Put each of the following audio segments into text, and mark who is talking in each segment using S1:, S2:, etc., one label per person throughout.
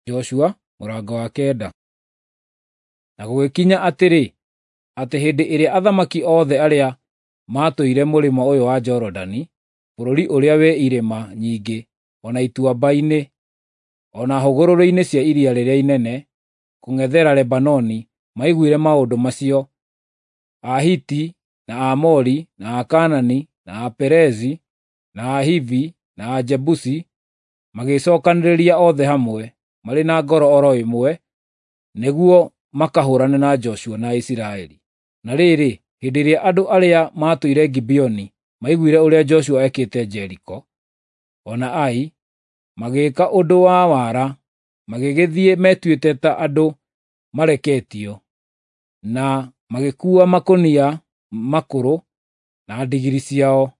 S1: Joshua mũrango wa 9. Na gũgĩkinya atĩrĩ, atĩ hĩndĩ ĩrĩa athamaki othe arĩa maatũire mũrĩmo ũyũ wa Jorodani, bũrũri ũrĩa wĩ irĩma nyingĩ, o na ituamba-inĩ, o na hũgũrũrũ-inĩ cia iria rĩrĩa inene, kũng'ethera Lebanoni, maiguire maũndũ macio, Ahiti, na Aamori, na Akaanani, na Aperizi, na Ahivi, na Ajebusi, magĩcookanĩrĩria othe hamwe, marĩ na ngoro oro ĩmwe, nĩguo makahũũrane na Joshua na Isiraeli. Na rĩrĩ, hĩndĩ ĩrĩa andũ arĩa maatũire Gibeoni maiguire ũrĩa Joshua ekĩte Jeriko, o na Ai, magĩĩka ũndũ wa wara, magĩgĩthiĩ metuĩte ta andũ mareketio, na magĩkuua makũnia makũrũ na ndigiri ciao,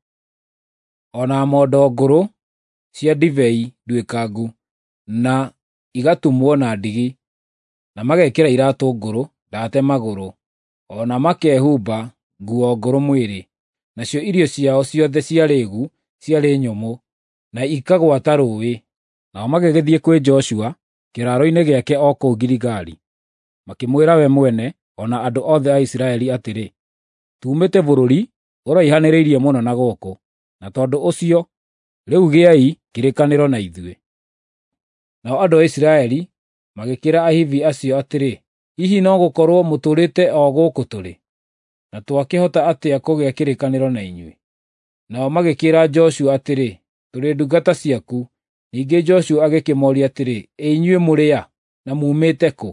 S1: o na mondo ngũrũ cia ndibei nduĩkangu, na igatumwo na ndigi, na magekĩra iraatũ ngũrũ ndaate magũrũ, o na makehumba nguo ngũrũ mwĩrĩ. Nacio irio ciao ciothe cia rĩĩgu ciarĩ nyũmũ, na ikagwata rũũĩ. Nao magĩgĩthiĩ kwĩ Joshua kĩhaaro-inĩ gĩake o kũu Giligali, makĩmwĩra we mwene o na andũ othe a Isiraeli atĩrĩ, “Tuumĩte bũrũri ũraihanĩrĩirie mũno na gũkũ, na tondũ ũcio, rĩu gĩai kĩrĩkanĩro na ithuĩ.” Nao andũ a Isiraeli magĩkĩra Ahivi acio atĩrĩ, “Hihi no gũkorwo mũtũũrĩte o gũkũ tũrĩ, na twakĩhota atĩa kũgĩa kĩrĩkanĩro na inyuĩ?” Nao magĩkĩra Joshua atĩrĩ, “Tũrĩ ndungata ciaku.” Ningĩ Joshua agĩkĩmooria atĩrĩ, “Ĩ inyuĩ mũrĩ a, na muumĩte kũ?”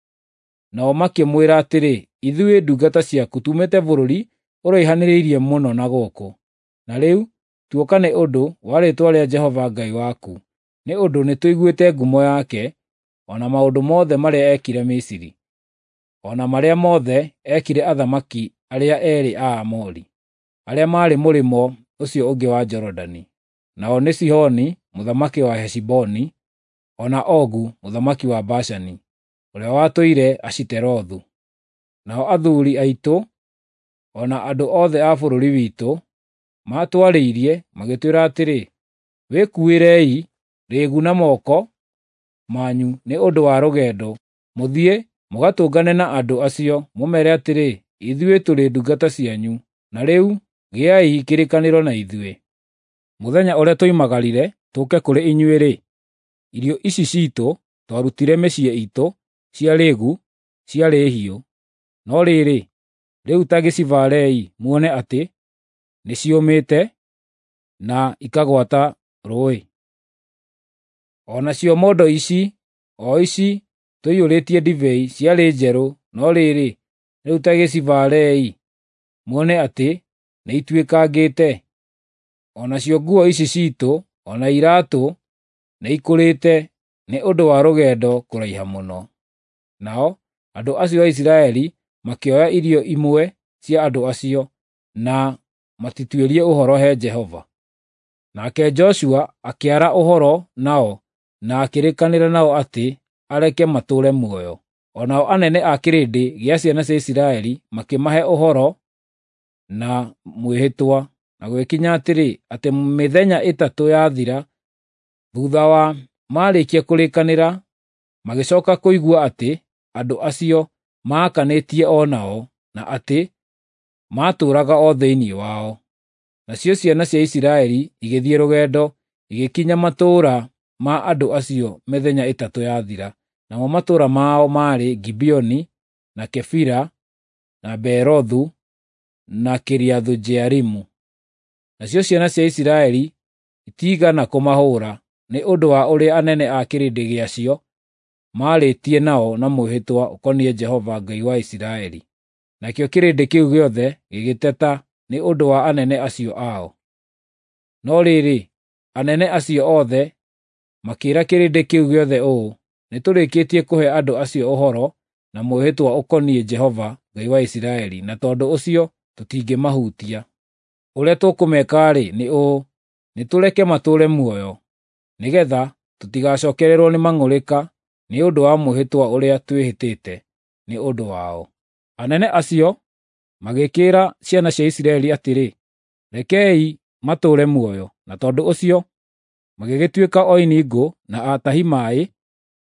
S1: Nao makĩmwĩra atĩrĩ, “Ithuĩ ndungata ciaku tuumĩte bũrũri ũraihanĩrĩirie mũno na gũkũ. Na rĩu tuoka nĩ ũndũ wa rĩĩtwa rĩa Jehova Ngai waku, nĩ ũndũ nĩtũiguĩte ngumo yake, o na maũndũ mothe marĩa ekire Misiri, o na marĩa mothe ekire athamaki arĩa eerĩ a Aamori, arĩa maarĩ mũrĩmo ũcio ũngĩ wa Jorodani, nao nĩ Sihoni mũthamaki wa Heshiboni, o na Ogu mũthamaki wa Bashani, ũrĩa watũire Ashiterothu. Nao athuuri aitũ, o na andũ othe a bũrũri witũ, maatwarĩirie magĩtwĩra atĩrĩ, ‘Wĩkuĩrei rĩĩgu na moko manyu nĩ ũndũ wa rũgendo, mũthiĩ mũgatũngane na andũ acio, mũmeere atĩrĩ, “Ithuĩ tũrĩ ndungata cianyu, na rĩu gĩai kĩrĩkanĩro na ithuĩ.” Mũthenya ũrĩa twoimagarire tũũke kũrĩ inyuĩ-rĩ, irio ici ciitũ twarutire mĩciĩ iitũ cia rĩĩgu ciarĩ hiũ, no rĩrĩ, rĩu ta gĩcibaarei muone atĩ nĩciũmĩte na ikagwata rũũĩ. O nacio mondo ici, o ici tũiyũrĩtie ndibei ciarĩ njerũ, no rĩrĩ, rĩu ta gĩcibaarei muone atĩ nĩituĩkangĩte. O nacio nguo ici ciitũ, o na iraatũ, nĩikũrĩte nĩ ũndũ wa rũgendo kũraiha mũno. Nao andũ acio a Isiraeli makĩoya irio imwe cia andũ acio, na matituĩrie ũhoro he Jehova. Nake Joshua akĩara ũhoro nao na akĩrĩkanĩra nao atĩ areke matũũre muoyo. O nao anene a kĩrĩndĩ gĩa ciana cia Isiraeli makĩmahe ũhoro na mwĩhĩtwa, na gwĩkinya atĩrĩ, atĩ mĩthenya ĩtatũ yathira thuutha wa maarĩkia kũrĩkanĩra, magĩcooka kũigua atĩ andũ acio maakanĩtie o nao, na atĩ maatũũraga o thĩinĩ wao. Nacio ciana cia Isiraeli igĩthiĩ rũgendo, igĩkinya matũũra ma andũ acio mĩthenya ĩtatũ yathira. Namo matũũra mao maarĩ Gibeoni, na Kefira, na Beerothu, na Kiriathu-Jearimu. Nacio ciana cia Isiraeli itiigana kũmahũũra nĩ ũndũ wa ũrĩa anene a kĩrĩndĩ gĩacio maarĩtie nao na mwĩhĩtwa ũkoniĩ Jehova Ngai wa Isiraeli. Nakĩo kĩrĩndĩ kĩu gĩothe gĩgĩteta nĩ ũndũ wa anene acio ao. No rĩrĩ, anene acio othe makĩĩra kĩrĩndĩ kĩu gĩothe ũũ, “Nĩtũrĩkĩtie kũhe andũ acio ũhoro na mwĩhĩtwa ũkoniĩ Jehova Ngai wa Isiraeli, na tondũ ũcio tũtingĩmahutia. Ũrĩa tũkũmeka-rĩ nĩ ũũ: nĩtũreke matũũre muoyo, nĩgeetha tũtigacookererwo nĩ mang'ũrĩka nĩ ũndũ wa mwĩhĩtwa ũrĩa twĩhĩtĩte nĩ ũndũ wao.” Anene acio magĩkĩĩra ciana cia Isiraeli atĩrĩ, “Rekei matũũre muoyo.” Na tondũ ũcio magĩgĩtuĩka oini ngũ na atahi maaĩ,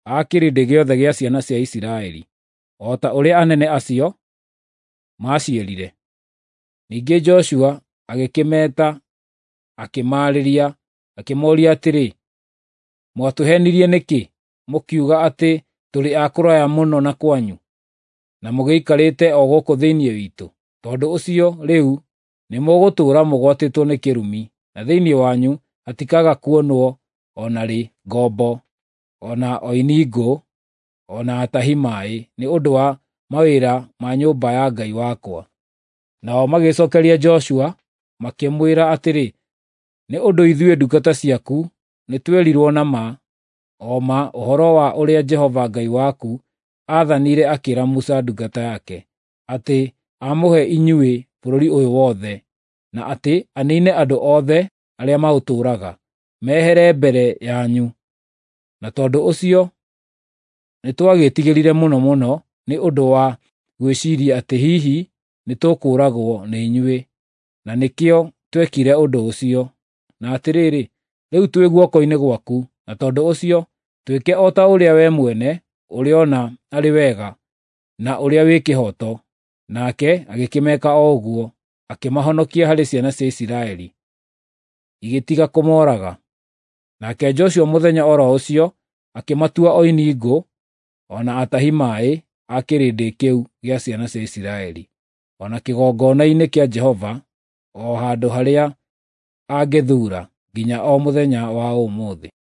S1: a kĩrĩndĩ gĩothe gĩa ciana cia Isiraeli, o ta ũrĩa anene acio maacierire. Ningĩ Joshua agĩkĩmeeta, akĩmaarĩria, akĩmooria atĩrĩ, mwatũhenirie nĩkĩ, mũkiuga atĩ tũrĩ a kũraya mũno na kwanyu, na mũgĩikarĩte o gũkũ thĩinĩ witũ? Tondũ ũcio rĩu nĩ mũgũtũũra mũgwatĩtwo nĩ kĩrumi, na thĩinĩ wanyu hatikaga kuonwo o na rĩ ngombo, o na oini ngũ, o na atahi maaĩ, nĩ ũndũ wa mawĩra ma nyũmba ya Ngai wakwa. Nao magĩcookeria Joshua, makĩmwĩra atĩrĩ, nĩ ũndũ ithuĩ ndungata ciaku nĩtwerirwo na ma ũhoro wa ũrĩa Jehova Ngai waku aathanire akĩĩra Musa ndungata yake, atĩ amũhe inyuĩ bũrũri ũyũ wothe, na atĩ aniine andũ othe arĩa maũtũũraga, mehere mbere yanyu. Na tondũ ũcio nĩtwagĩĩtigĩrire mũno mũno nĩ ũndũ wa gwĩciiria atĩ hihi nĩtũkũũragwo nĩ inyuĩ, na nĩkĩo twekire ũndũ ũcio. Na atĩrĩrĩ, rĩu twĩ guoko-inĩ gwaku, na tondũ ũcio twĩke o ta ũrĩa we mwene ũrĩona arĩ wega na ũrĩa wĩ kĩhooto. Nake agĩkĩmeka o ũguo, akĩmahonokia harĩ ciana cia Isiraeli, igĩtiga kũmooraga. Nake Joshua mũthenya o ro ũcio akĩmatua oini ngũ, o na atahi maaĩ a kĩrĩndĩ kĩu gĩa ciana cia Isiraeli, o na kĩgongona-inĩ kĩa Jehova, o handũ harĩa angĩthuura, nginya o mũthenya wa ũmũthĩ.